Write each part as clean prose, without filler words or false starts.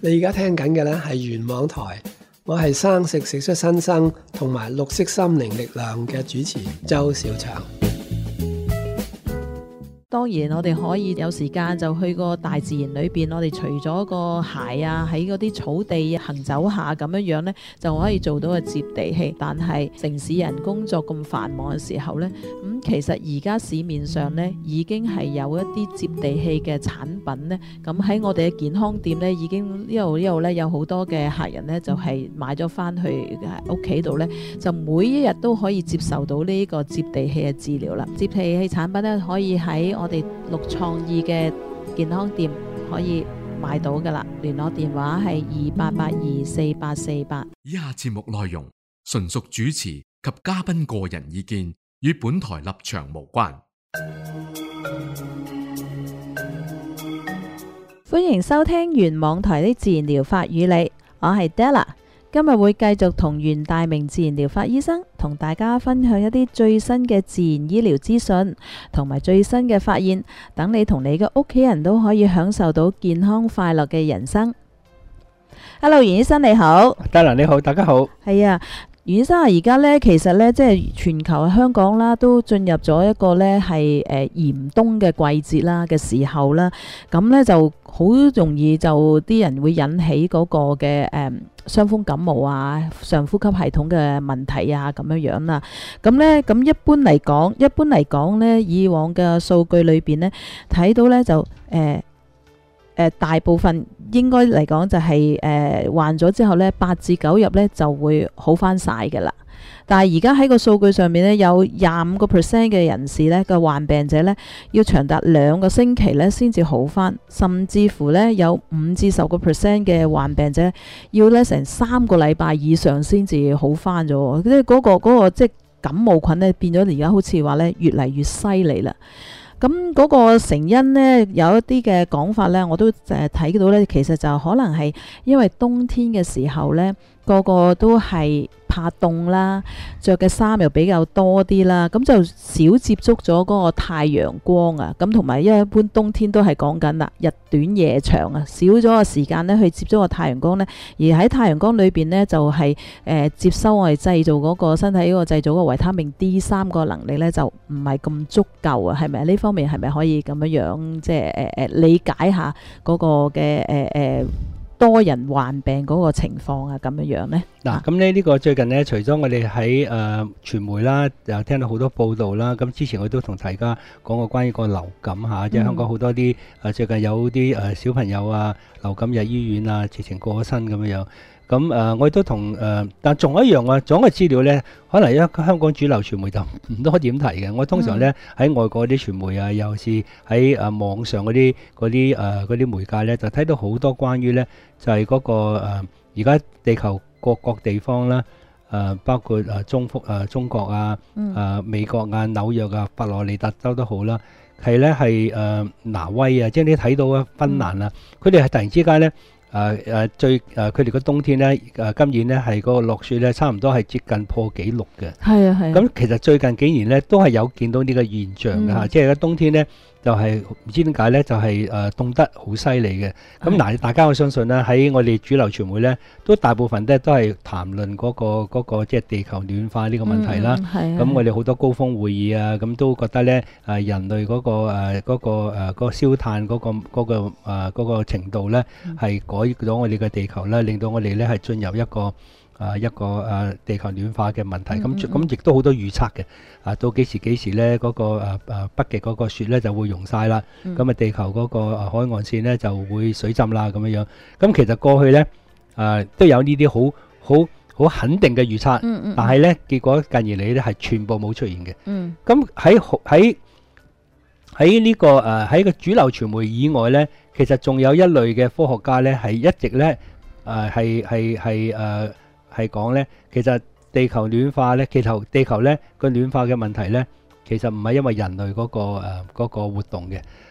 你而家聽緊嘅呢係原網台，我係生食食出新生同埋綠色心靈力量嘅主持周兆祥。 當然我哋可以有時間就去個大自然裏邊，我哋除咗個鞋啊喺嗰啲草地行走下咁樣呢，就可以做到個接地氣。但係城市人工作咁繁忙嘅時候呢，其實而家市面上呢已經係有一啲接地氣嘅產品呢。咁喺我哋嘅健康店呢，已經呢度呢有好多嘅客人呢，就係買咗翻去屋企度呢，就每一日都可以接受到呢個接地氣嘅治療啦。接地氣產品呢，可以喺我哋綠創意嘅健康店可以買到噶啦，聯絡電話係28824848。 以下節目內容純屬主持及嘉賓個人意見，與本台立場無關。 歡迎收聽原網台的自然療法與你，我係 Della。今日會繼續同袁大明自然療法醫生同大家分享一啲最新嘅自然醫療資訊同埋最新嘅發現，等你同你嘅屋企人都可以享受到健康快樂嘅人生。Hello， 袁醫生你好。 Della你好，大家好。 係啊。袁醫生啊，而家咧其實咧，即係全球香港啦，都進入咗一個咧係嚴冬嘅季節啦嘅時候啦，咁咧就好容易就啲人會引起嗰個嘅傷風感冒啊、上呼吸系統嘅問題啊咁樣樣啦。咁咧咁一般嚟講咧，以往嘅數據裏邊咧睇到咧就大部分應該嚟講就係患咗之後呢，8至9日呢就會好翻晒㗎啦。但係而家喺個數據上面呢，有25% 嘅人士呢個患病者呢，要長達2個星期呢先至好翻，甚至乎呢有5至10% 嘅患病者要呢成3個禮拜以上先至好翻咗。即係嗰個即係感冒菌呢變咗而家好似話呢越嚟越犀利啦。咁嗰個成因呢，有一啲嘅講法呢，我都睇到呢，其實就可能係因為冬天嘅時候呢，個個都係怕凍啦，着嘅衫又比較多啲啦，咁就少接觸咗嗰個太陽光啊，咁同埋因為一般冬天都係講緊啦，日短夜長啊，少咗個時間呢去接觸個太陽光呢，而喺太陽光裏邊呢，就係接收我哋製造嗰個身體嗰個製造嗰個維他命 D3個能力呢，就唔係咁足夠啊，係咪？呢方面係咪可以咁樣即係理解下嗰個嘅多人患病嗰個情況啊，咁樣呢？ 嗱，咁呢個最近呢，除咗我哋喺傳媒啦，又聽到好多報道啦。咁之前我都同大家講過關於個流感嚇，即係香港好多啲最近有啲小朋友啊，流感入醫院啊，直情過咗身咁樣。咁我亦都同但仲有一樣啊，仲有一個資料呢，可能香港主流傳媒就唔多點提嘅。我通常呢，喺外國啲傳媒啊，尤其是喺網上嗰啲媒介呢，就睇到好多關於呢，就係嗰個而家地球各地方啦，包括中國啊、美國啊、紐約啊、佛羅里達州都好啦，係呢係挪威啊，即係你睇到啊芬蘭啊，佢哋係突然之間呢。佢哋個冬天呢，今年呢係嗰個落雪呢，差唔多係接近破紀錄嘅。係啊係。咁其實最近幾年呢，都係有見到呢個現象嘅嚇，即係個冬天呢，就係唔知點解呢，就係凍得好犀利嘅。咁嗱，大家我相信呢，喺我哋主流傳媒呢，都大部分都係談論嗰個即係地球暖化呢個問題啦。咁我哋好多高峰會議啊，咁都覺得呢，人類嗰個燒炭嗰個程度呢，係改咗我哋嘅地球啦，令到我哋呢係進入一個地球暖化嘅問題。咁亦都好多預測嘅。到幾時呢，嗰個北極嗰個雪呢就會融晒啦。咁地球嗰個海岸線呢就會水浸啦咁樣。咁其實過去呢，都有呢啲好肯定嘅預測，但係呢，結果近年嚟呢係全部冇出現嘅。咁喺呢個喺個主流傳媒以外呢，其實仲有一類嘅科學家呢係一直呢係講呢，其實地球暖化呢，地球呢個暖化嘅問題呢，其實唔係因為人類嗰個活動嘅，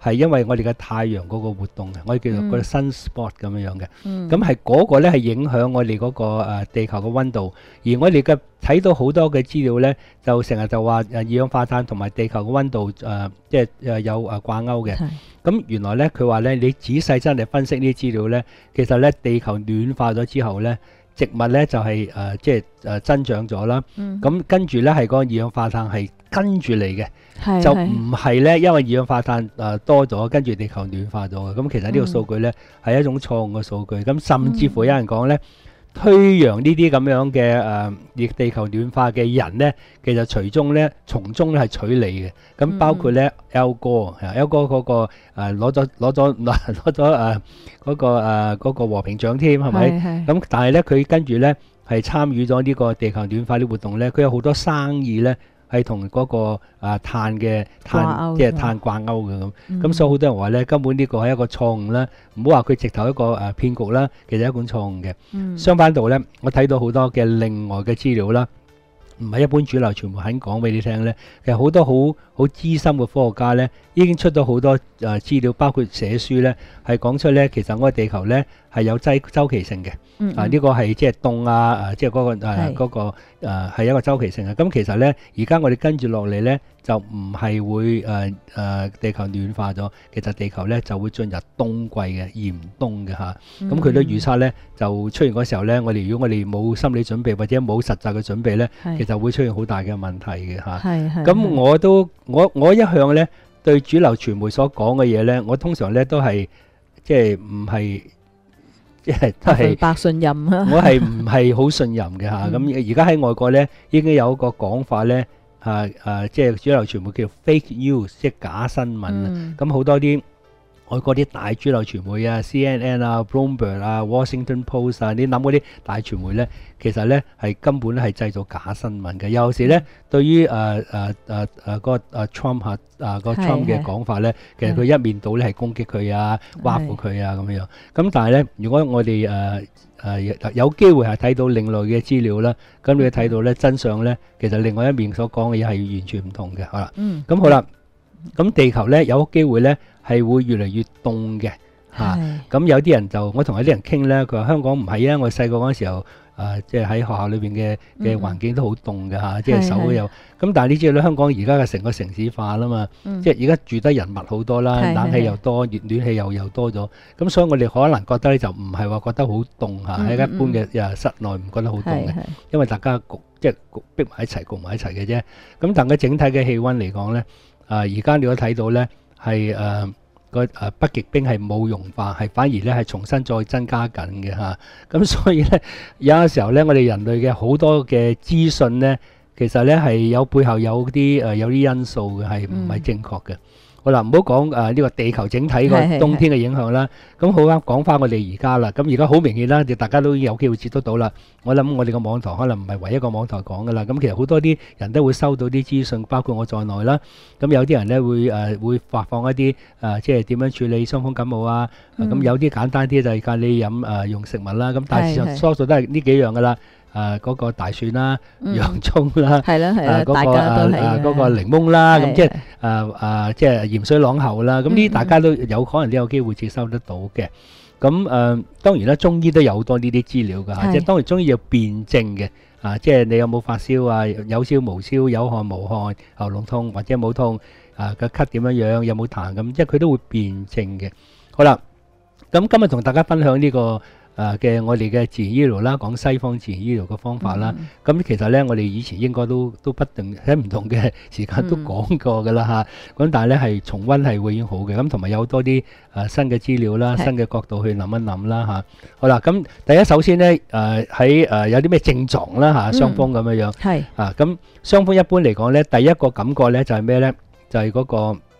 係因為我哋嘅太陽嗰個活動嘅，我哋叫做嗰個 sunspot 咁樣嘅。 嗯咁係嗰個咧係影響我哋嗰個地球嘅溫度，而我哋嘅睇到好多嘅資料咧，就成日就話二氧化碳同埋地球嘅溫度即係有掛鈎嘅。 係咁原來咧佢話咧，你仔細真係分析呢啲資料咧，其實咧地球暖化咗之後咧，植物咧就係即係增長咗啦。咁跟住咧係嗰個二氧化碳係跟住嚟嘅。就唔係咧，因為二氧化碳多咗，跟住地球暖化咗嘅。咁其實呢個數據咧係一種錯誤嘅數據。咁甚至乎有人講咧，推揚呢啲咁樣嘅地球暖化嘅人咧，其實從中咧係取利嘅。咁包括咧 Al Gore 嗰個攞咗嗰個和平獎添，係咪？咁但係咧佢跟住咧係參與咗呢個地球暖化啲活動咧，佢有好多生意咧。係同嗰個碳即係碳掛鈎嘅咁，咁所以好多人話咧，根本呢個係一個錯誤啦，唔好話佢直頭一個騙局啦，其實係一種錯誤嘅。相反度咧，我睇到好多嘅另外嘅資料啦，唔係一般主流傳媒肯講俾你聽咧，其實好多好資深嘅科學家咧，已經出咗好多資料，包括寫書咧，係講出咧，其實我哋地球咧係有周期性嘅。呢個係即係凍即係嗰個係一個周期性嘅。咁其實咧，而家我哋跟住落嚟咧，就唔係會地球暖化咗，其實地球咧就會進入冬季嘅嚴冬嘅嚇。咁佢都預測咧，就出現嗰時候咧，如果我哋冇心理準備或者冇實際嘅準備咧，其實會出現好大嘅問題嘅嚇。咁我一向咧對主流傳媒所講嘅嘢咧，我通常咧都係即係唔係。即係都係百信任啊！ 我係唔係好信任嘅嚇。咁而家喺外國咧，已經有一個講法咧，即係主流傳媒叫 fake news， 即係假新聞。咁好多啲外國啲大主流傳媒啊 ，CNN 啊、Bloomberg 啊、Washington Post 啊，你諗嗰啲大傳媒咧，其實咧係根本咧係製造假新聞嘅。有時咧，對於個Trump 個 Trump 嘅講法咧，其實佢一面倒咧係攻擊佢啊、挖苦佢啊咁樣。咁但係咧，如果我哋有機會係睇到另類嘅資料啦，咁你睇到咧真相咧，其實另外一面所講嘅嘢係完全唔同嘅。好啦，咁好啦，咁地球咧有機會咧係會越嚟越凍嘅嚇。咁有啲人我同有啲人傾咧，佢話香港唔係啊，我細個嗰陣時候。即係喺學校裏邊嘅環境都好凍嘅嚇，即係手都有。咁但係你知道咧，香港而家嘅成個城市化啦嘛，即係而家住得人密好多啦，冷氣又多，暖氣又多咗。咁所以我哋可能覺得咧就唔係話覺得好凍嚇，喺一般嘅室內唔覺得好凍嘅，因為大家即係逼埋一齊焗埋一齊嘅啫。咁但係整體嘅氣温嚟講咧，而家你都睇到咧係北極冰係冇融化，係反而咧係重新再增加緊嘅嚇。咁所以咧有陣時候咧，我哋人類嘅好多嘅資訊咧，其實咧係背後有啲因素嘅，係唔係正確嘅。好啦，唔好講呢個地球整體個冬天嘅影響啦。咁好啦，講翻我哋而家啦。咁而家好明顯啦，大家都有機會接得到啦。我諗我哋個網台可能唔係唯一一個網台講噶啦。咁其實好多啲人都會收到啲資訊，包括我在內啦。咁有啲人咧會發放一啲即係點樣處理傷風感冒啊。咁有啲簡單啲就係教你飲用食物啦。咁但係事實多數都係呢幾樣噶啦。嗰個大蒜啦、洋葱啦，嗰個檸檬啦，咁即係鹽水朗喉啦，咁呢啲大家都有可能都有機會接收得到嘅。咁當然啦，中醫都有好多呢啲資料㗎，即係當然中醫有辨證嘅，即係你有冇發燒啊？有燒無燒，有汗無汗，喉嚨痛或者冇痛，個咳點樣樣，有冇痰咁，即係佢都會辨證嘅。好啦，咁今日同大家分享呢個嘅我哋嘅自然醫療啦，講西方自然醫療嘅方法啦。咁其實咧，我哋以前應該都不定喺唔同嘅時間都講過噶啦嚇。咁但係咧係重溫係會已經好嘅。咁同埋有多啲新嘅資料啦，新嘅角度去諗一諗啦嚇。好啦，咁第一首先咧喺有啲咩症狀啦嚇，傷風咁樣樣。係咁傷風一般嚟講咧，第一個感覺咧就係咩咧？就係嗰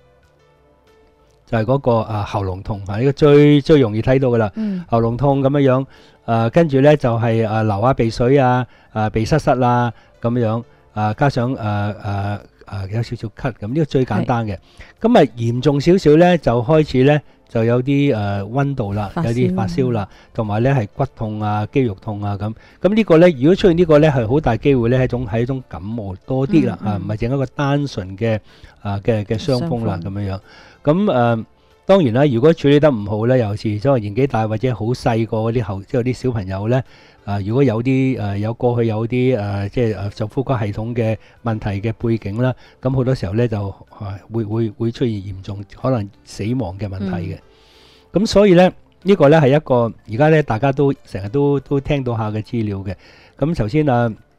個喉嚨痛呢個最容易睇到噶啦，喉嚨痛咁樣樣，跟住咧就係流下鼻水啊，鼻塞塞啦咁樣，加上有少少咳咁，呢個最簡單嘅。咁嚴重少少咧就開始咧就有啲溫度啦，有啲發燒啦，同埋咧係骨痛啊、肌肉痛啊咁。咁呢個咧如果出現呢個咧係好大機會咧係一種感冒多啲啦，唔係淨係一個單純嘅傷風啦咁樣樣。 咁當然啦，如果處理得唔好咧，尤其是所謂年紀大或者好細個嗰啲即係啲小朋友咧，如果有啲有過去有啲即係上呼吸系統嘅問題嘅背景啦，咁好多時候咧就會出現嚴重可能死亡嘅問題嘅。咁所以咧呢個咧係一個而家咧大家都成日都聽到下嘅資料嘅。咁首先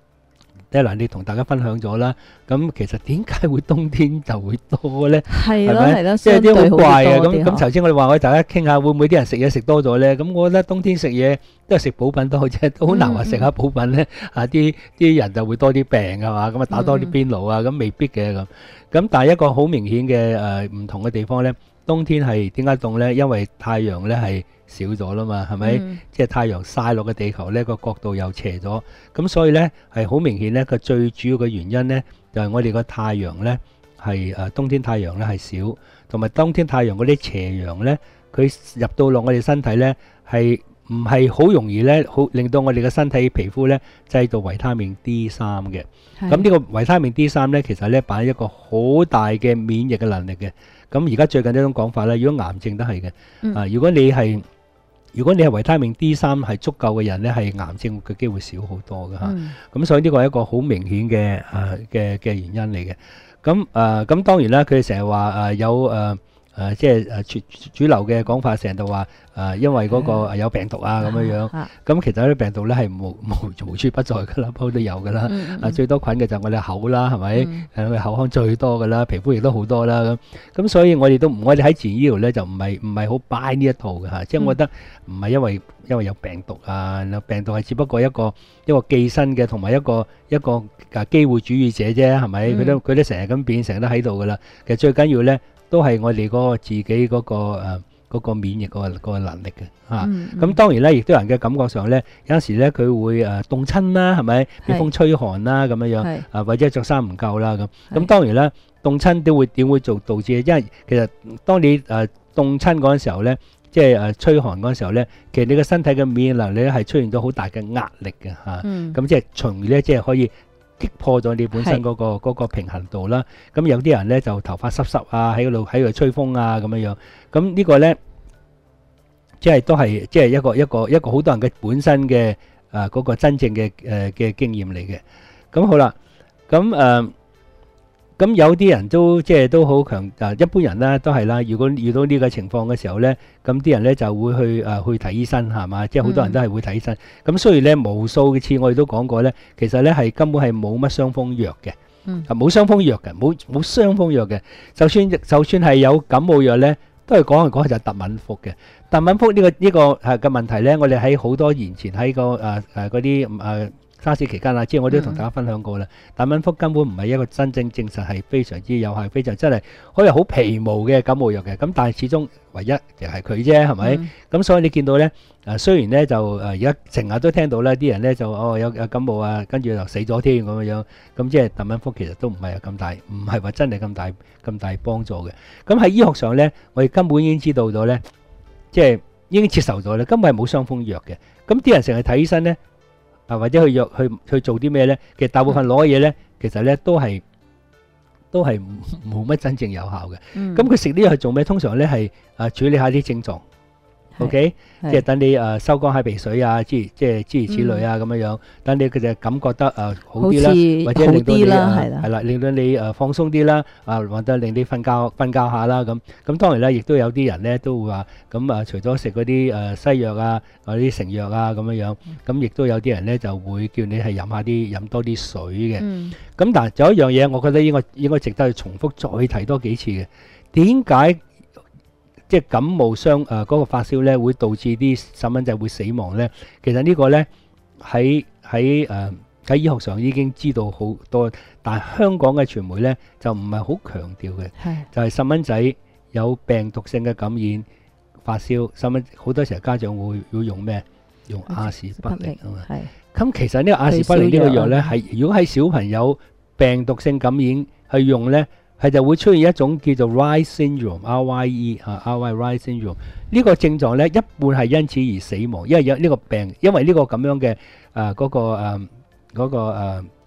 Della你同大家分享咗啦，咁其實點解會冬天就會多咧？ 係咯係咪係咯， 即係啲好怪嘅。 相對好啲咁頭先我哋話我哋大家傾下，會唔會啲人食嘢食多咗咧？咁我覺得冬天食嘢都係食補品多啫，都好難話食下補品咧。啲人就會多啲病係嘛，咁打多啲邊爐啊，咁未必嘅咁。咁但係一個好明顯嘅唔同嘅地方咧，冬天係點解凍咧？因為太陽咧係少咗啦嘛，係咪？即係太陽曬落嘅地球咧個角度又斜咗，咁所以咧係好明顯咧個最主要嘅原因咧就係我哋個太陽咧係冬天太陽咧係少，同埋冬天太陽嗰啲斜陽咧佢入到落我哋身體咧係唔係好容易咧好令到我哋嘅身體皮膚咧製造維他命 D3 嘅。咁呢個維他命 D3咧其實咧扮一個好大嘅免疫嘅能力嘅。咁而家最近呢種講法咧，如果癌症都係嘅，如果你係維他命 D3係足夠嘅人咧，係癌症嘅機會少好多嘅嚇。咁所以呢個係一個好明顯嘅原因嚟嘅。咁當然啦，佢哋成日話有即係主流嘅講法，成日就話因為嗰個有病毒啊咁樣樣。咁其實啲病毒咧係無處不在㗎啦，鋪都有㗎啦。最多菌嘅就係我哋口啦，係咪？我哋口腔最多㗎啦，皮膚亦都好多啦。咁所以我哋喺自然醫療咧就唔係好 buy 呢一套嘅嚇。即係我覺得唔係因為有病毒啊，病毒係只不過一個寄生嘅同埋一個機會主義者啫，係咪？佢都成日咁變，成日都喺度㗎啦。其實最緊要咧。都係我哋嗰個自己嗰個免疫嗰個能力嘅嚇。咁當然咧，亦都有人嘅感覺上咧，有陣時咧佢會凍親啦，係咪？被風吹寒啦咁樣樣，或者着衫唔夠啦咁。咁當然啦，凍親都會點會導致？因為其實當你凍親嗰陣時候咧，即係吹寒嗰陣時候咧，其實你個身體嘅免疫能力咧係出現咗好大嘅壓力嘅嚇。咁即係從而咧，即係可以擊破咗你本身嗰個平衡度啦。咁有啲人咧就頭髮濕啊，喺度吹風啊咁樣樣。咁呢個咧，即係都係即係一個好多人嘅本身嘅嗰個真正嘅經驗嚟嘅。咁好啦，咁有啲人都即係都好強一般人啦都係啦。如果遇到呢個情況嘅時候咧，咁啲人咧就會去睇醫生係嘛，即係好多人都係會睇醫生。咁雖然咧無數嘅次我哋都講過咧，其實咧係根本係冇乜傷風藥嘅，冇傷風藥嘅，冇傷風藥嘅。就算係有感冒藥咧，都係講就係特敏福嘅。特敏福呢個嘅問題咧，我哋喺好多年前喺個嗰啲沙士期間啦，即係我都同大家分享過啦。特敏福根本唔係一個真正證實係非常之有效、非常真係可以好皮毛嘅感冒藥嘅。咁但係始終唯一就係佢啫，係咪？咁所以你見到咧，雖然咧就而家成日都聽到咧，啲人咧就有感冒啊，跟住就死咗添咁樣。咁即係特敏福其實都唔係咁大，唔係話真係咁大幫助嘅。咁喺醫學上咧，我哋根本已經知道咗咧，即係已經接受咗咧，根本係冇傷風藥嘅。咁啲人成日睇醫生咧。或者去做啲咩咧？其實大部分攞嘅嘢咧，其實咧都係冇乜真正有效嘅。咁佢食呢樣係做咩？通常咧係處理下啲症狀。OK，即係等你收乾下鼻水啊，即係諸如此類啊咁樣樣，等你佢就感覺得好啲啦，或者令到你係啦，令到你放鬆啲啦，或者令你瞓覺下啦咁。咁當然啦，亦都有啲人咧都會話咁除咗食嗰啲西藥啊，或者啲成藥啊咁樣樣，咁亦都有啲人咧就會叫你係飲多啲水嘅。咁但係仲有一樣嘢，我覺得應該值得去重複再提多幾次嘅，點解？即係感冒嗰個發燒咧，會導致啲細蚊仔會死亡咧。其實呢個咧喺醫學上已經知道好多，但係香港嘅傳媒咧就唔係好強調嘅，就係細蚊仔有病毒性嘅感染發燒，好多時候家長會用咩？用阿士匹靈啊嘛。咁其實呢個阿士匹靈呢個藥咧，係如果喺小朋友病毒性感染去用咧，係就會出現一種叫做 Rye syndrome，RYE Rye syndrome 呢個症狀咧，一半係因此而死亡，因為有呢個病，因為呢個咁樣嘅嗰個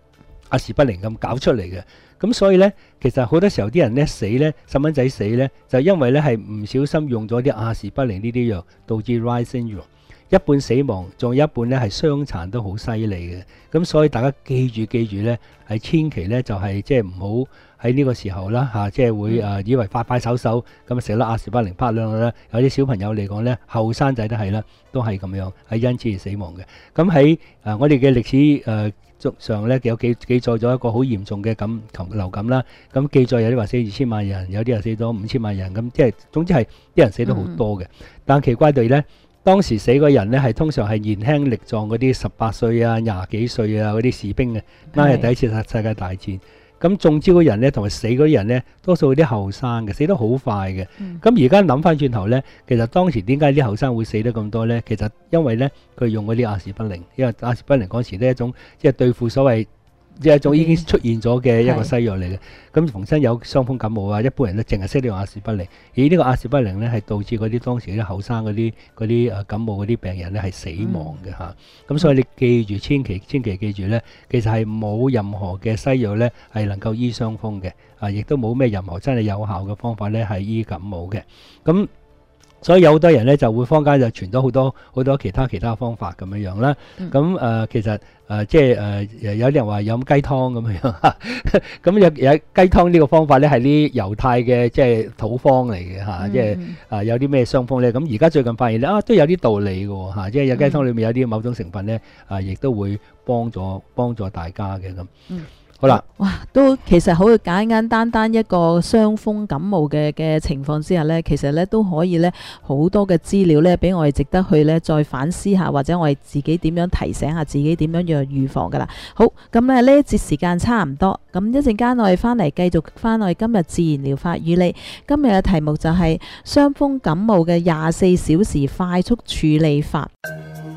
阿士匹靈咁搞出嚟嘅。咁所以呢，其實好多時候啲人呢死呢，細蚊仔死呢，就因為呢係唔小心用咗啲阿士匹靈呢啲藥，導致 Reye syndrome，一半死亡，仲有一半呢係傷殘都好犀利嘅。咁所以大家記住呢，係千祈呢就係即係唔好喺呢個時候啦嚇，即係會以為快手咁食粒阿士匹靈拍兩啦。有啲小朋友嚟講呢，後生仔都係啦，都係咁樣係因此而死亡嘅。咁喺我哋嘅歷史上咧有記載咗一個好嚴重嘅流感啦，咁記載有啲話死2000萬人，有啲人死咗5000萬人，咁即係總之係啲人死得好多嘅。但奇怪地咧，當時死嗰人咧係通常係年輕力壯嗰啲18歲啊、20幾歲啊嗰啲士兵嘅，啱係第一次世界大戰。咁中招嗰人咧同埋死嗰人咧，多數啲後生嘅，死得好快嘅。咁而家諗翻轉頭咧，其實當時點解啲後生會死得咁多咧？其實因為咧佢用嗰啲阿士匹靈，因為阿士匹靈嗰時呢一種即係對付所謂即係一種已經出現咗嘅一個西藥嚟嘅。咁逢親有傷風感冒啊，一般人咧淨係識呢用阿士匹靈，而呢個阿士匹靈咧係導致嗰啲當時啲後生嗰啲感冒嗰啲病人咧係死亡嘅嚇。咁所以你記住，千祈記住咧，其實係冇任何嘅西藥咧係能夠醫傷風嘅，亦都冇咩任何真係有效嘅方法咧係醫感冒嘅。咁所以有好多人咧就會坊間就傳咗好多其他方法咁樣樣啦。咁其實即係有啲人話飲雞湯咁樣，咁有雞湯呢個方法咧係啲猶太嘅即係土方嚟嘅嚇，即係有啲咩傷風咧。咁而家最近發現咧都有啲道理嘅嚇，即係有雞湯裏面有啲某種成分咧亦都會幫助大家嘅咁。好啦， 哇，都其實好簡單一個傷風感冒嘅情況之下呢，其實呢都可以呢好多嘅資料呢俾我哋值得去呢再反思下，或者我哋自己點樣提醒下自己點樣要預防噶啦。好，咁呢一節時間差唔多，咁一陣間我哋翻嚟繼續翻我哋今日自然療法與你。今日嘅題目就係傷風感冒嘅24小時快速處理法。